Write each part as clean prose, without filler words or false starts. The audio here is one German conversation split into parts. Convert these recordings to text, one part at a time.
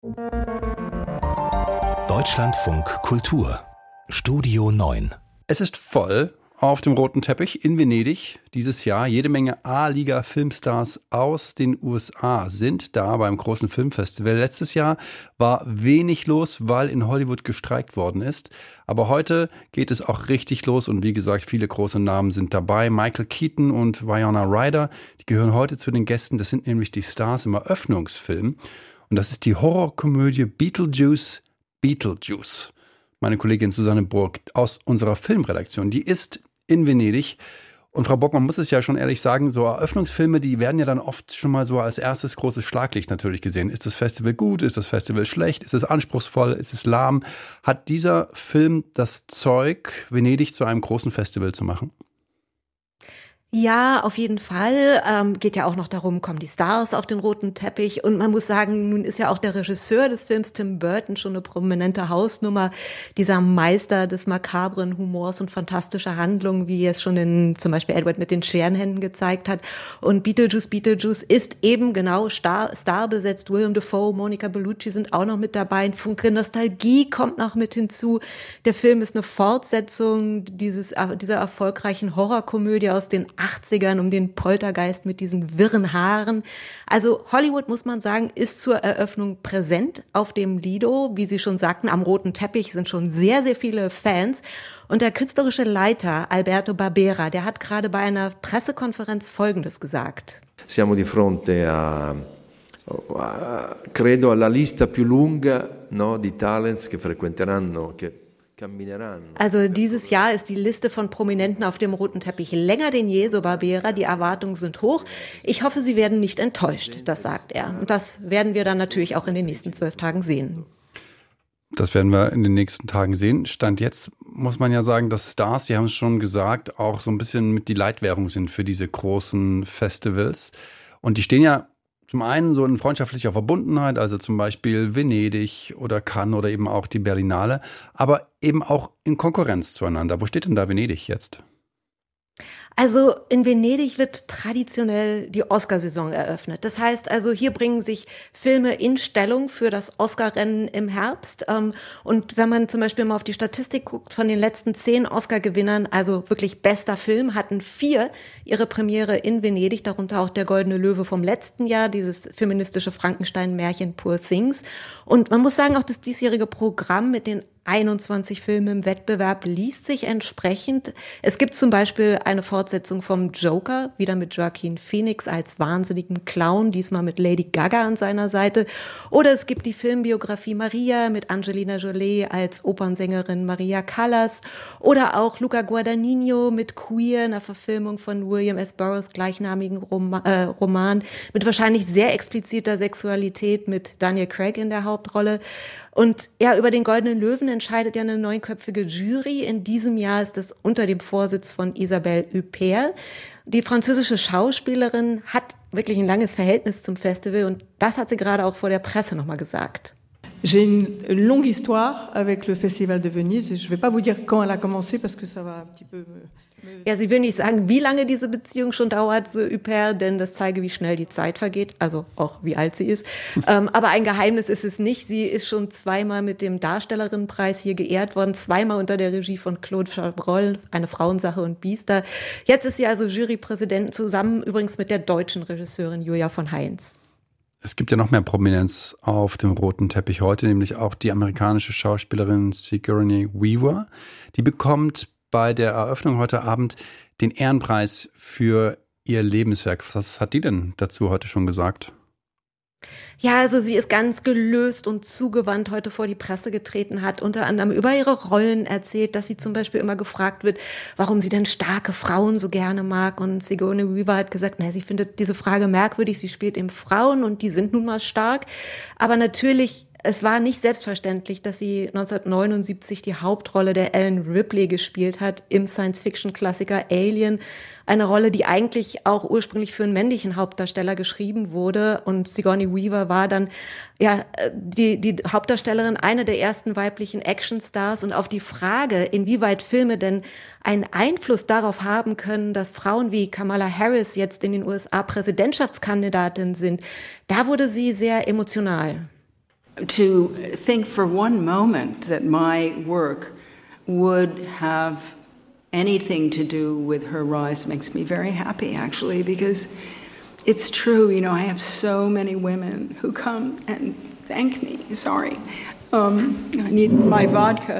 Deutschlandfunk Kultur Studio 9. Es ist voll auf dem roten Teppich in Venedig dieses Jahr. Jede Menge A-Liga-Filmstars aus den USA sind da beim großen Filmfestival. Letztes Jahr war wenig los, weil in Hollywood gestreikt worden ist. Aber heute geht es auch richtig los und wie gesagt, viele große Namen sind dabei. Michael Keaton und Winona Ryder, die gehören heute zu den Gästen. Das sind nämlich die Stars im Eröffnungsfilm. Und das ist die Horrorkomödie Beetlejuice. Meine Kollegin Susanne Burg aus unserer Filmredaktion, die ist in Venedig. Und Frau Burg, man muss es ja schon ehrlich sagen, so Eröffnungsfilme, die werden ja dann oft schon mal so als erstes großes Schlaglicht natürlich gesehen. Ist das Festival gut? Ist das Festival schlecht? Ist es anspruchsvoll? Ist es lahm? Hat dieser Film das Zeug, Venedig zu einem großen Festival zu machen? Ja, auf jeden Fall. Geht ja auch noch darum, kommen die Stars auf den roten Teppich. Und man muss sagen, nun ist ja auch der Regisseur des Films, Tim Burton, schon eine prominente Hausnummer. Dieser Meister des makabren Humors und fantastischer Handlungen, wie es schon in zum Beispiel Edward mit den Scherenhänden gezeigt hat. Und Beetlejuice ist eben genau Star besetzt. Willem Dafoe, Monica Bellucci sind auch noch mit dabei. Ein Funke Nostalgie kommt noch mit hinzu. Der Film ist eine Fortsetzung dieser erfolgreichen Horrorkomödie aus den 80ern um den Poltergeist mit diesen wirren Haaren. Also Hollywood, muss man sagen, ist zur Eröffnung präsent auf dem Lido. Wie Sie schon sagten, am roten Teppich sind schon sehr, sehr viele Fans. Und der künstlerische Leiter Alberto Barbera, der hat gerade bei einer Pressekonferenz Folgendes gesagt. Siamo di fronte credo alla lista più lunga, no, di talents che frequenteranno, Also dieses Jahr ist die Liste von Prominenten auf dem roten Teppich länger denn je, so Barbera. Die Erwartungen sind hoch. Ich hoffe, Sie werden nicht enttäuscht, das sagt er. Und das werden wir dann natürlich auch in den nächsten 12 Tagen sehen. Das werden wir in den nächsten Tagen sehen. Stand jetzt muss man ja sagen, dass Stars, die haben es schon gesagt, auch so ein bisschen mit die Leitwährung sind für diese großen Festivals. Und die stehen ja zum einen so in freundschaftlicher Verbundenheit, also zum Beispiel Venedig oder Cannes oder eben auch die Berlinale, aber eben auch in Konkurrenz zueinander. Wo steht denn da Venedig jetzt? Also in Venedig wird traditionell die Oscarsaison eröffnet. Das heißt also, hier bringen sich Filme in Stellung für das Oscarrennen im Herbst. Und wenn man zum Beispiel mal auf die Statistik guckt, von den letzten 10 Oscar-Gewinnern, also wirklich bester Film, hatten 4 ihre Premiere in Venedig, darunter auch der Goldene Löwe vom letzten Jahr, dieses feministische Frankenstein-Märchen Poor Things. Und man muss sagen, auch das diesjährige Programm mit den 21 Filme im Wettbewerb liest sich entsprechend. Es gibt zum Beispiel eine Fortsetzung vom Joker, wieder mit Joaquin Phoenix als wahnsinnigen Clown, diesmal mit Lady Gaga an seiner Seite. Oder es gibt die Filmbiografie Maria mit Angelina Jolie als Opernsängerin Maria Callas. Oder auch Luca Guadagnino mit Queer, einer Verfilmung von William S. Burroughs gleichnamigen Roman mit wahrscheinlich sehr expliziter Sexualität mit Daniel Craig in der Hauptrolle. Und ja, über den Goldenen Löwen entscheidet ja eine 9-köpfige Jury. In diesem Jahr ist es unter dem Vorsitz von Isabelle Huppert. Die französische Schauspielerin hat wirklich ein langes Verhältnis zum Festival und das hat sie gerade auch vor der Presse nochmal gesagt. J'ai une longue histoire avec le Festival de Venise et je vais pas vous dire quand elle a commencé parce que ça va un petit peu Ja, sie will nicht sagen, wie lange diese Beziehung schon dauert, so Huppert, denn das zeige, wie schnell die Zeit vergeht, also auch wie alt sie ist. Aber ein Geheimnis ist es nicht. Sie ist schon 2-mal mit dem Darstellerinnenpreis hier geehrt worden, 2-mal unter der Regie von Claude Chabrol, Eine Frauensache und Biester. Jetzt ist sie also Jurypräsidentin zusammen übrigens mit der deutschen Regisseurin Julia von Heinz. Es gibt ja noch mehr Prominenz auf dem roten Teppich heute, nämlich auch die amerikanische Schauspielerin Sigourney Weaver. Die bekommt bei der Eröffnung heute Abend den Ehrenpreis für ihr Lebenswerk. Was hat die denn dazu heute schon gesagt? Ja, also sie ist ganz gelöst und zugewandt heute vor die Presse getreten, hat unter anderem über ihre Rollen erzählt, dass sie zum Beispiel immer gefragt wird, warum sie denn starke Frauen so gerne mag. Und Sigourney Weaver hat gesagt, sie findet diese Frage merkwürdig, sie spielt eben Frauen und die sind nun mal stark. Aber natürlich, es war nicht selbstverständlich, dass sie 1979 die Hauptrolle der Ellen Ripley gespielt hat im Science-Fiction-Klassiker Alien. Eine Rolle, die eigentlich auch ursprünglich für einen männlichen Hauptdarsteller geschrieben wurde. Und Sigourney Weaver war dann die Hauptdarstellerin, eine der ersten weiblichen Actionstars. Und auf die Frage, inwieweit Filme denn einen Einfluss darauf haben können, dass Frauen wie Kamala Harris jetzt in den USA Präsidentschaftskandidatin sind, da wurde sie sehr emotional. to think for one moment that my work would have anything to do with her rise makes me very happy, actually, because it's true, you know, I have so many women who come and thank me. Sorry, I need my vodka.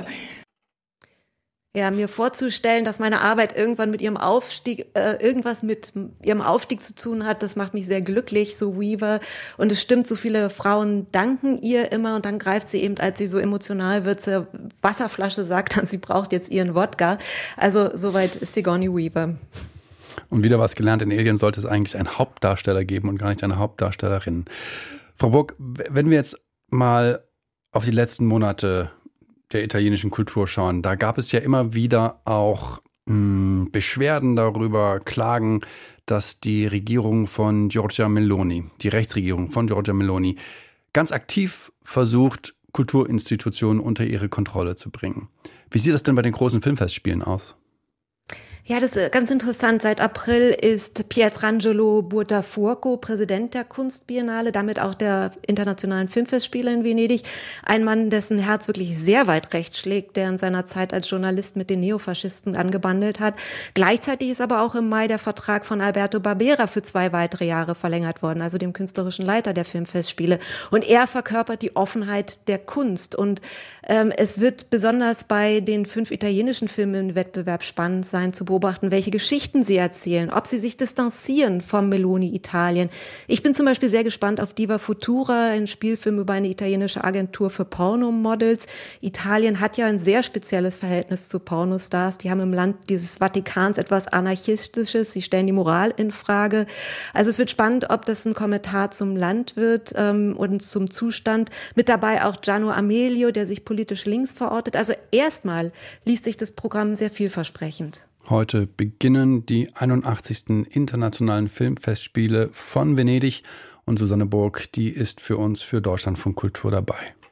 Ja, mir vorzustellen, dass meine Arbeit irgendwann mit ihrem Aufstieg, irgendwas mit ihrem Aufstieg zu tun hat, das macht mich sehr glücklich, so Weaver. Und es stimmt, so viele Frauen danken ihr immer und dann greift sie eben, als sie so emotional wird, zur Wasserflasche, sagt dann, sie braucht jetzt ihren Wodka. Also soweit ist Sigourney Weaver. Und wieder was gelernt, in Alien sollte es eigentlich einen Hauptdarsteller geben und gar nicht eine Hauptdarstellerin. Frau Burg, wenn wir jetzt mal auf die letzten Monate der italienischen Kultur schauen, da gab es ja immer wieder auch Beschwerden darüber, Klagen, dass die Regierung von Giorgia Meloni, die Rechtsregierung von Giorgia Meloni, ganz aktiv versucht, Kulturinstitutionen unter ihre Kontrolle zu bringen. Wie sieht das denn bei den großen Filmfestspielen aus? Ja, das ist ganz interessant. Seit April ist Pietrangelo Buonfuoco Präsident der Kunstbiennale, damit auch der Internationalen Filmfestspiele in Venedig. Ein Mann, dessen Herz wirklich sehr weit rechts schlägt, der in seiner Zeit als Journalist mit den Neofaschisten angebandelt hat. Gleichzeitig ist aber auch im Mai der Vertrag von Alberto Barbera für 2 weitere Jahre verlängert worden, also dem künstlerischen Leiter der Filmfestspiele. Und er verkörpert die Offenheit der Kunst. Und es wird besonders bei den 5 italienischen Filmen im Wettbewerb spannend sein zu beobachten, welche Geschichten sie erzählen, ob sie sich distanzieren vom Meloni-Italien. Ich bin zum Beispiel sehr gespannt auf Diva Futura, ein Spielfilm über eine italienische Agentur für Pornomodels. Italien hat ja ein sehr spezielles Verhältnis zu Pornostars. Die haben im Land dieses Vatikans etwas Anarchistisches. Sie stellen die Moral in Frage. Also es wird spannend, ob das ein Kommentar zum Land wird und zum Zustand. Mit dabei auch Gianno Amelio, der sich politisch links verortet. Also erstmal liest sich das Programm sehr vielversprechend. Heute beginnen die 81. Internationalen Filmfestspiele von Venedig und Susanne Burg, die ist für uns für Deutschlandfunk Kultur dabei.